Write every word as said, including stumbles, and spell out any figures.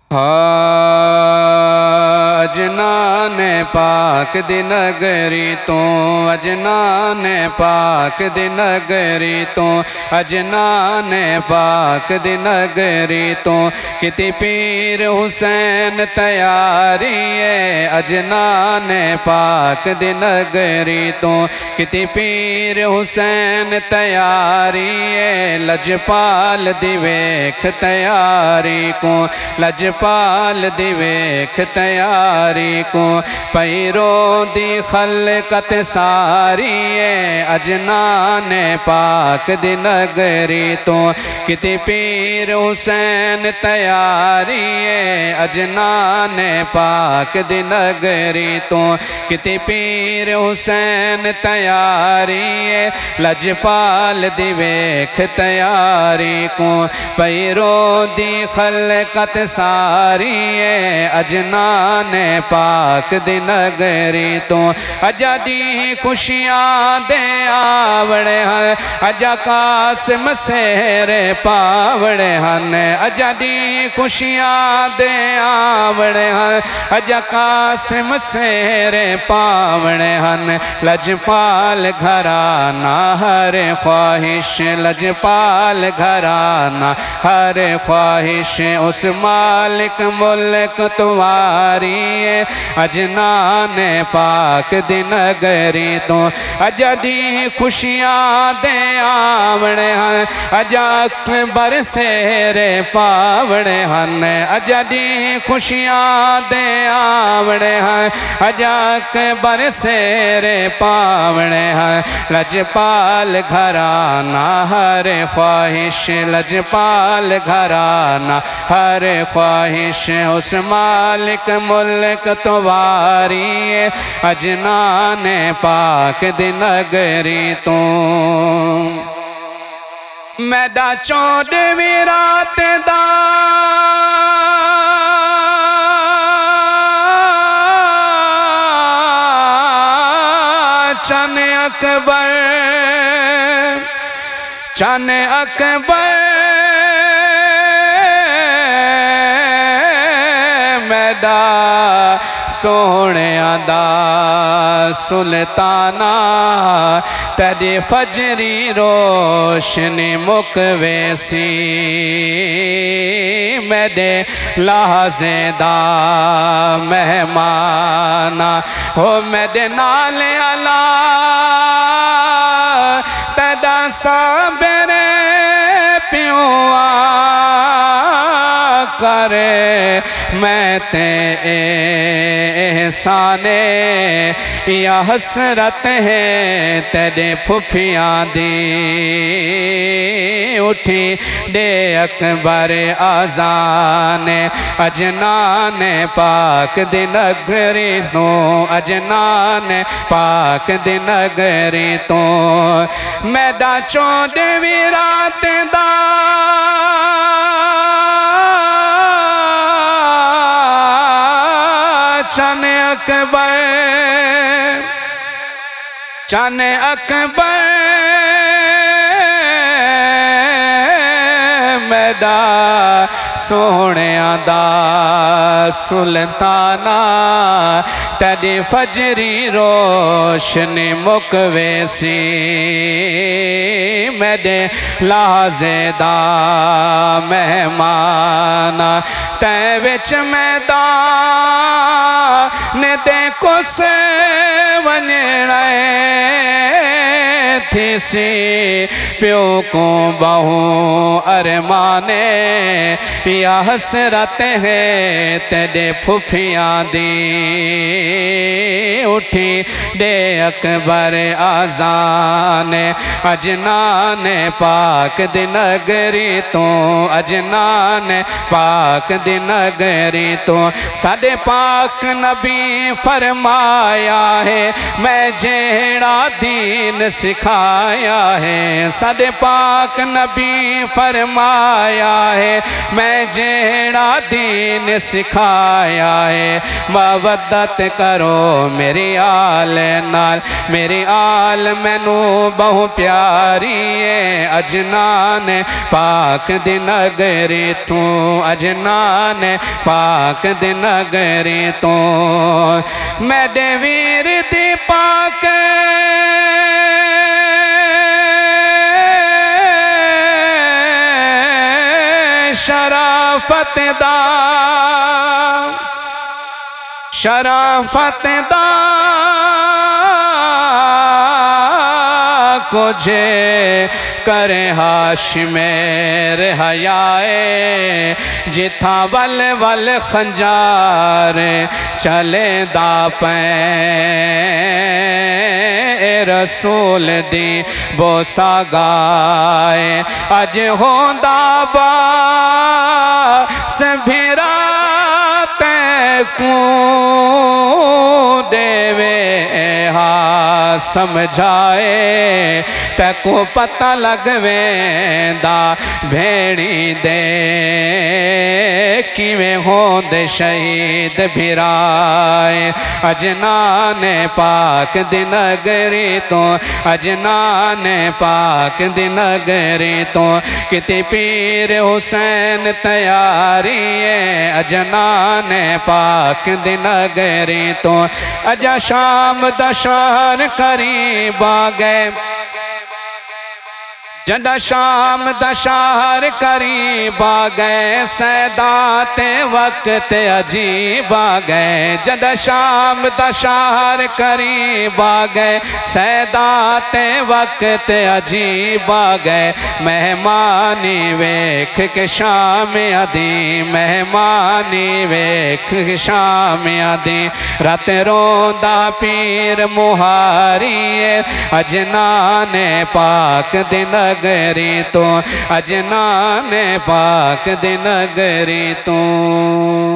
अजनान पाक दी नगरी तो, अजनान पाक दी नगरी तो, अजनान पाक दी नगरी तो, किती पीर हुसैन तैयारी है। अजनान पाक दी नगरी तो, किती पीर हुसैन तैयारी है। लजपाल दी वेख तैयारी को, लजपाल दी वेख तैयारी को, पैरों दी खलकत सारी है। अजनान पाक दी नगरी तो, किती पीर हुसैन तैयारी है। अजनान पाक दी नगरी तो, किती पीर हुसैन तैयारी है। लजपाल दी वेख तैयारी को, पैरों दी खलकत सारी है। अजनान पाक दी नगरी तो, अजा दी खुशियां दे आवड़े हैं। अजा कासिम सेरे पावड़े हन, अजा दी खुशियां दे आवड़े हैं। अजा कासिम सेरे पावड़े हन। लजपाल घराना हर ख्वाहिश, लजपाल घराना हर ख्वाहिश उस मालिक मुल्क तुम्हारी है। अजनान पाक दी नगरी तो, अजा दी खुशियां दे आवड़े हैं। अजा बरसेरे पावड़े हन, अजा दी खुशियां दे आवड़े हैं। अजा बरसेरे पावड़े हैं। लजपाल घराना हर ख्वाहिश, लजपाल घराना हर ख्वाहिश उस मालिक मुल्क तुम्हारी है। अजनान पाक दी नगरी तो, मैदा चौदहवीं रात दा चन अकबर, चन अकबर मैदा सोने दा सुल्ताना। तेरी फजरी रोशनी मुकवेसी, मेरे लाजे दा मेहमाना हो। मेरे नाल अला तेदा साबरे प्योआ करे। मैं ते एहसाने या हसरत है तेरे फुफियां दी। उठी दे अकबर आजान, अजनान पाक दी नगरी तो, अजनान पाक दी नगरी तो, मैदा चौदहवीं रात दा चन अकबर, चन अकबर मैदा सोने दा सुल्ताना। तेरी फजरी रोशनी मुकवेसी, मेरे लाजे दा मेहमाना। तै विच मैदान दे कुस वनड़ा थी सी। प्यो को बहू अरमाने या हसरत है तेरे फुफियां दी। उठी दे अकबर आजान, अजनान पाक दी नगरी तो, अजनान पाक दी नगरी तो। साडे पाक नबी फरमाया है, मैं जेड़ा दीन सिखा सिखाया है। साडे पाक नबी फरमाया है मैं जेड़ा दीन सिखाया है। मवद्दत करो मेरी आल नाल, मेरी आल मैनू बहु प्यारी है। अजनान पाक दी नगरी तू, अजनान पाक दी नगरी तू। मेरे वीर दी पाक शराफत दा, शराफत दा कुझे करे हाशिमेर हयाए। जिथा वल वल खंजार चले दा पै रसूल दी बोसा गाए। अज होंदा बा सभिरा तैकू देवे हा समझाए। तैको पता लगवेंदा भेड़ी दे किवें होंदे शहीद भिराए। अजनान पाक दी नगरी तो, अजनान पाक दी नगरी तो किते पीर हुसैन तैयारी है। अजनान पाक दी नगरी तो अजा शाम दशार करीब आ गए। जदा शाम दशार करीब आ गए, सैदाते वक्त अजीब आ गए। जदा शाम दशार करीब आ गए, सैदाते वक्त अजीब आ गए। मेहमानी वेख के शाम आदि, मेहमानी वेख के शाम आदि। रात रोंदा पीर मुहारी अजनान पाक दी नगरी तो, अजनान पाक दी नगरी तो।